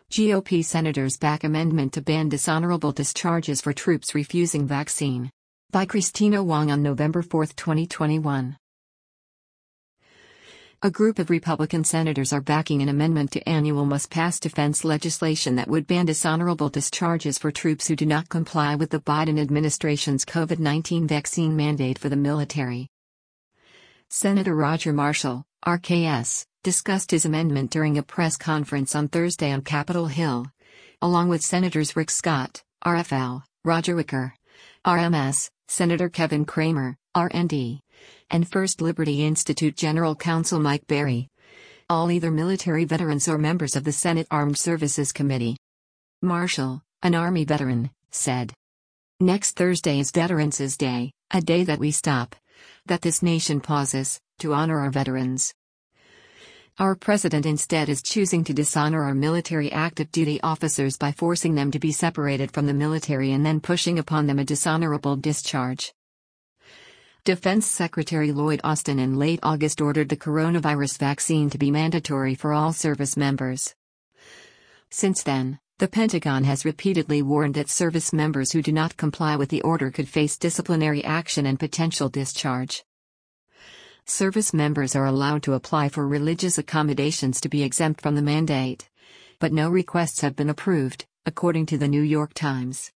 GOP senators back amendment to ban dishonorable discharges for troops refusing vaccine. By Christina Wong on November 4, 2021. A group of Republican senators are backing an amendment to annual must-pass defense legislation that would ban dishonorable discharges for troops who do not comply with the Biden administration's COVID-19 vaccine mandate for the military. Senator Roger Marshall, RKS, discussed his amendment during a press conference on Thursday on Capitol Hill, along with Senators Rick Scott, RFL, Roger Wicker, RMS, Senator Kevin Cramer, RND, and First Liberty Institute General Counsel Mike Berry, all either military veterans or members of the Senate Armed Services Committee. Marshall, an Army veteran, said, "Next Thursday is Veterans' Day, a day that we stop, that this nation pauses, to honor our veterans. Our president instead is choosing to dishonor our military active duty officers by forcing them to be separated from the military and then pushing upon them a dishonorable discharge." Defense Secretary Lloyd Austin in late August ordered the coronavirus vaccine to be mandatory for all service members. Since then, the Pentagon has repeatedly warned that service members who do not comply with the order could face disciplinary action and potential discharge. Service members are allowed to apply for religious accommodations to be exempt from the mandate, but no requests have been approved, according to the New York Times.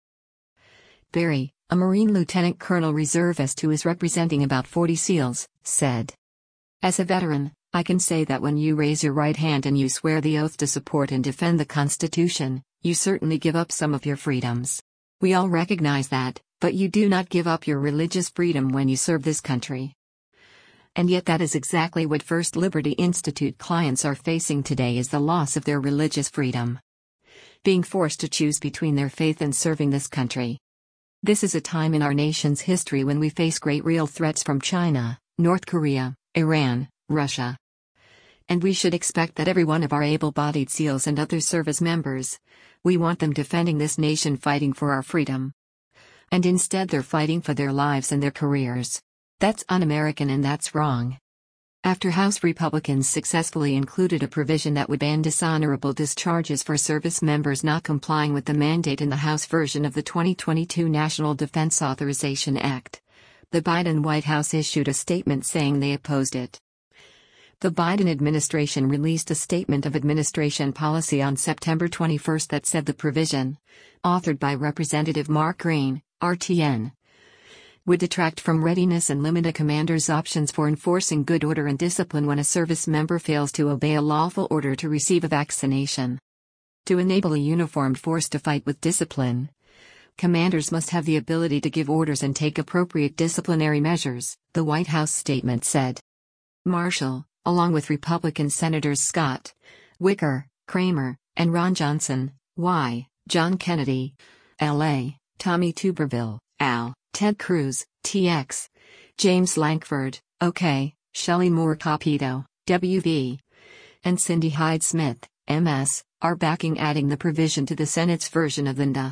Berry, a Marine Lieutenant Colonel reservist who is representing about 40 SEALs, said, "As a veteran, I can say that when you raise your right hand and you swear the oath to support and defend the Constitution, you certainly give up some of your freedoms. We all recognize that, but you do not give up your religious freedom when you serve this country." And yet that is exactly what First Liberty Institute clients are facing today, is the loss of their religious freedom. Being forced to choose between their faith and serving this country. This is a time in our nation's history when we face great real threats from China, North Korea, Iran, Russia. And we should expect that every one of our able-bodied SEALs and other service members, we want them defending this nation, fighting for our freedom. And instead they're fighting for their lives and their careers. That's un-American and that's wrong. After House Republicans successfully included a provision that would ban dishonorable discharges for service members not complying with the mandate in the House version of the 2022 National Defense Authorization Act, the Biden White House issued a statement saying they opposed it. The Biden administration released a statement of administration policy on September 21 that said the provision, authored by Representative Mark Green, RTN, would detract from readiness and limit a commander's options for enforcing good order and discipline when a service member fails to obey a lawful order to receive a vaccination. To enable a uniformed force to fight with discipline, commanders must have the ability to give orders and take appropriate disciplinary measures, the White House statement said. Marshall, along with Republican Senators Scott, Wicker, Cramer, and Ron Johnson, Y, John Kennedy, L.A., Tommy Tuberville, Al, Ted Cruz, TX, James Lankford, OK, Shelley Moore Capito, WV, and Cindy Hyde-Smith, MS, are backing adding the provision to the Senate's version of the NDA.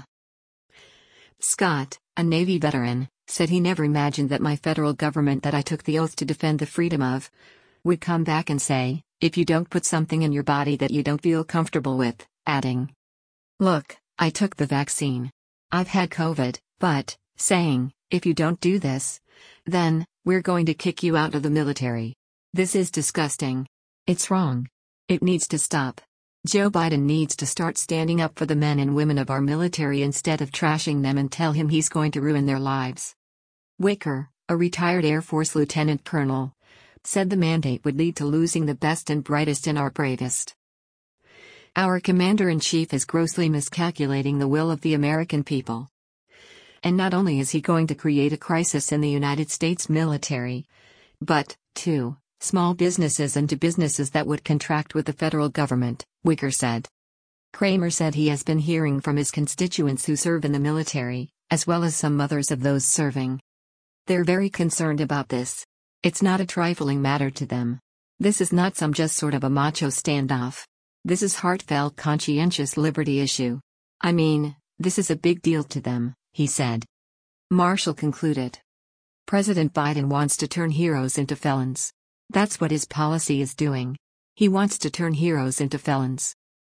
Scott, a Navy veteran, said he never imagined that my federal government that I took the oath to defend the freedom of would come back and say, if you don't put something in your body that you don't feel comfortable with, adding, "Look, I took the vaccine. I've had COVID, but," saying, "if you don't do this, then, we're going to kick you out of the military. This is disgusting. It's wrong. It needs to stop. Joe Biden needs to start standing up for the men and women of our military instead of trashing them and tell him he's going to ruin their lives." Wicker, a retired Air Force lieutenant colonel, said the mandate would lead to losing the best and brightest and our bravest. "Our commander-in-chief is grossly miscalculating the will of the American people. And not only is he going to create a crisis in the United States military, but, to small businesses and to businesses that would contract with the federal government," Wicker said. Cramer said he has been hearing from his constituents who serve in the military, as well as some mothers of those serving. They're very concerned about this. It's not a trifling matter to them. This is not some just sort of a macho standoff. This is heartfelt, conscientious liberty issue. I mean, this is a big deal to them, he said. Marshall concluded. President Biden wants to turn heroes into felons. That's what his policy is doing. He wants to turn heroes into felons.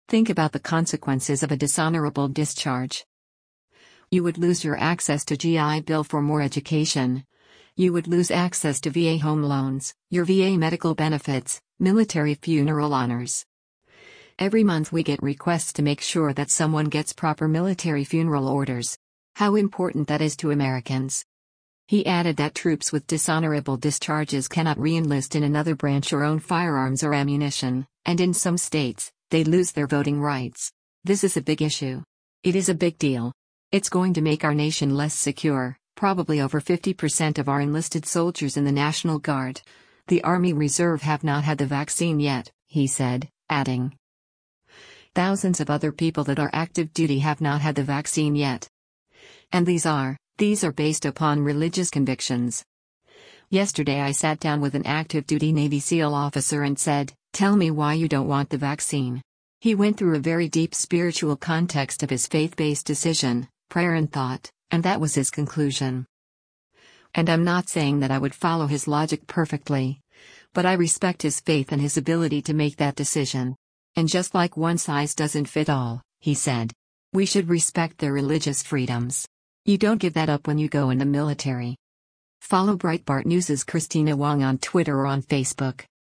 Think about the consequences of a dishonorable discharge. You would lose your access to GI Bill for more education. You would lose access to VA home loans, your VA medical benefits, military funeral honors. Every month we get requests to make sure that someone gets proper military funeral orders. How important that is to Americans. He added that troops with dishonorable discharges cannot re-enlist in another branch or own firearms or ammunition, and in some states, they lose their voting rights. This is a big issue. It is a big deal. It's going to make our nation less secure. Probably over 50% of our enlisted soldiers in the National Guard, the Army Reserve, have not had the vaccine yet, he said, adding. Thousands of other people that are active duty have not had the vaccine yet. And these are based upon religious convictions. Yesterday I sat down with an active duty Navy SEAL officer and said, "Tell me why you don't want the vaccine." He went through a very deep spiritual context of his faith-based decision, prayer and thought, and that was his conclusion. And I'm not saying that I would follow his logic perfectly, but I respect his faith and his ability to make that decision. And just like one size doesn't fit all, he said, we should respect their religious freedoms. You don't give that up when you go in the military. Follow Breitbart News' Christina Wong on Twitter or on Facebook.